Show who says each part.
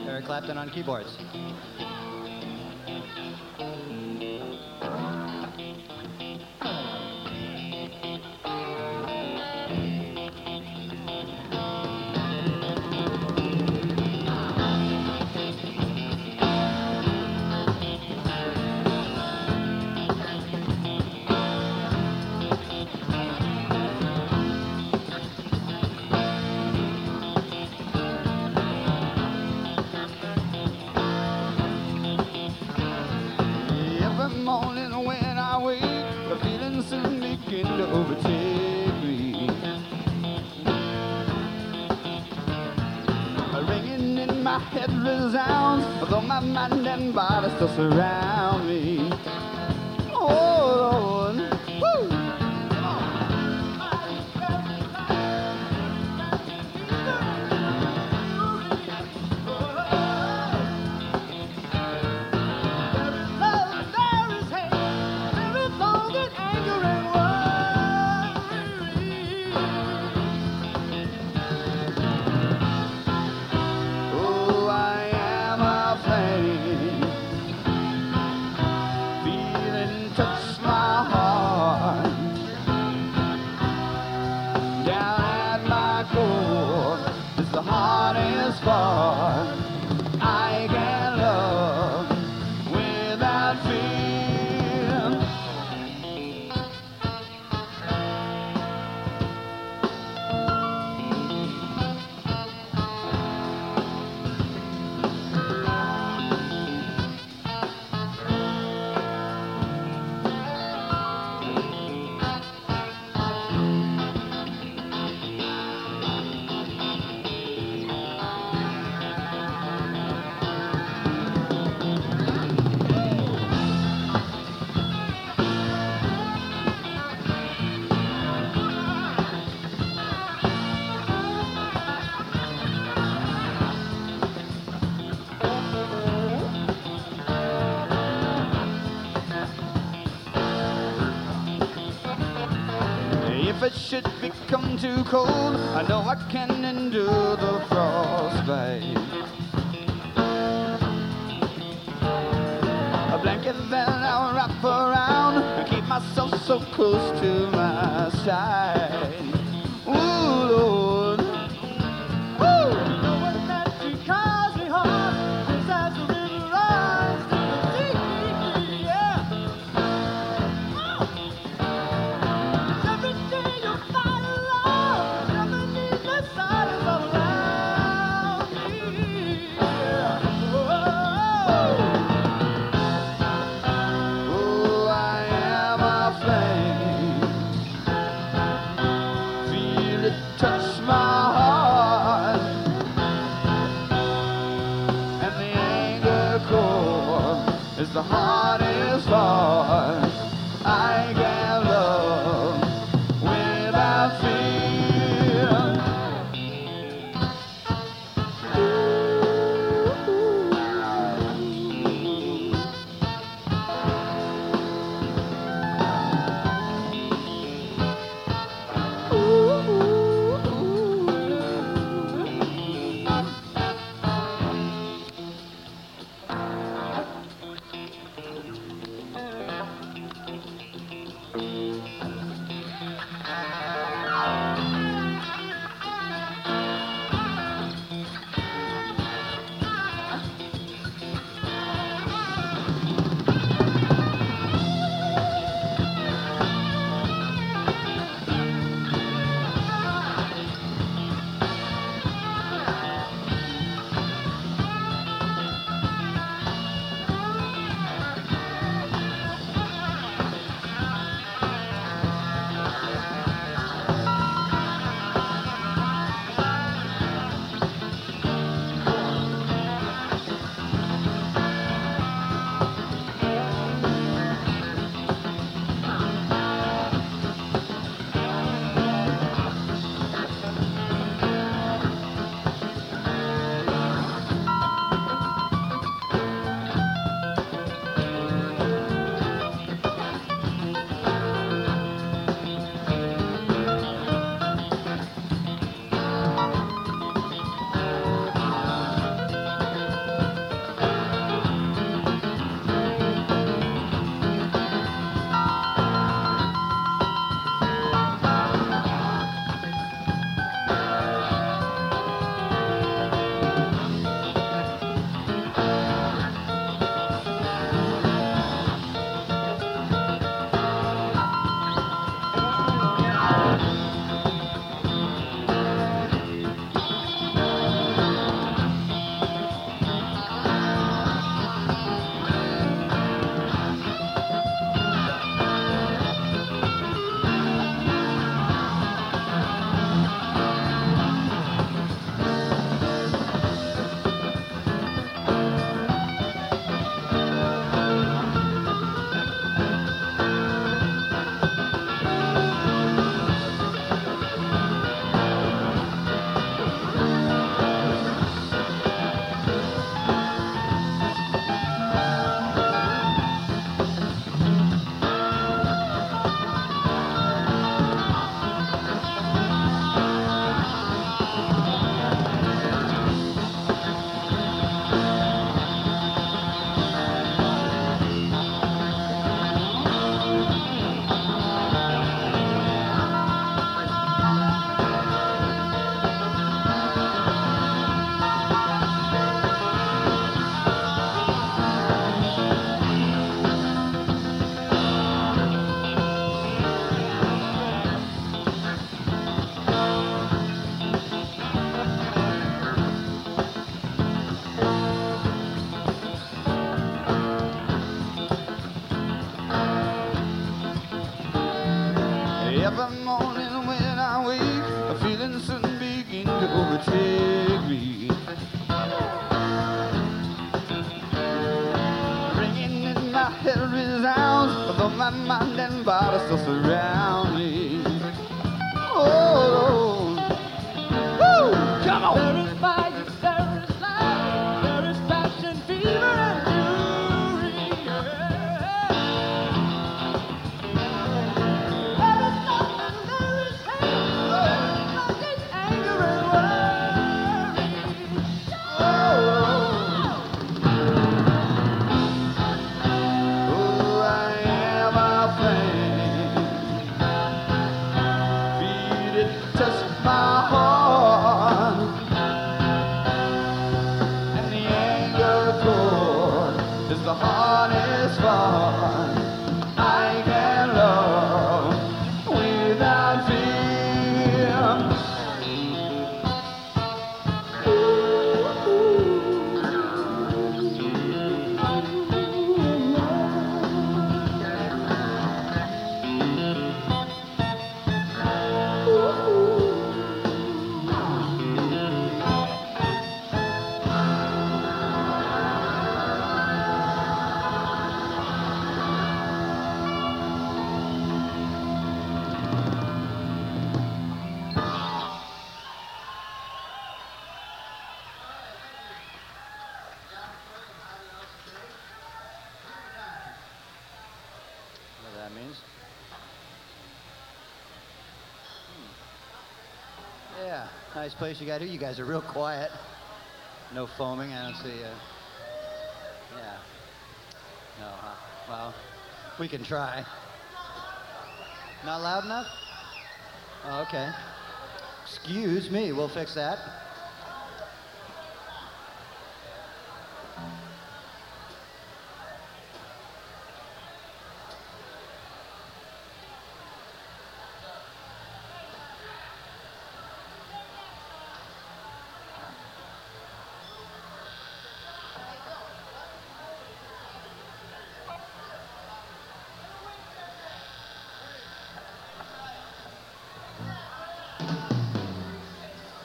Speaker 1: Eric Clapton on keyboards.
Speaker 2: Morning when I wake, the feelings soon begin to overtake me. Ringing in my head resounds, though my mind and body still surround me. Oh Lord, woo! I can love without fear. If it should become too cold, I know I can endure the frostbite. A blanket that I'll wrap around and keep myself so close to my side. Ooh, Lord. Woo! Knowing that you cause me harm, just as the river runs to the sea, yeah. my mind and body still surround me. Oh, woo, come on.
Speaker 1: There is fire, there is light, there is passion, fever, and fury. There is nothing, there is hate, there is anger and worry.
Speaker 2: Oh, I am a flame. Feel it touch my heart, and the anger cord is the hardest part. I can love without fear.
Speaker 3: What that means? Yeah, nice place you got here. You guys are real quiet. No foaming. I don't see. Yeah. No, huh? Well, we can try. Not loud enough? Oh, okay. Excuse me. We'll fix that.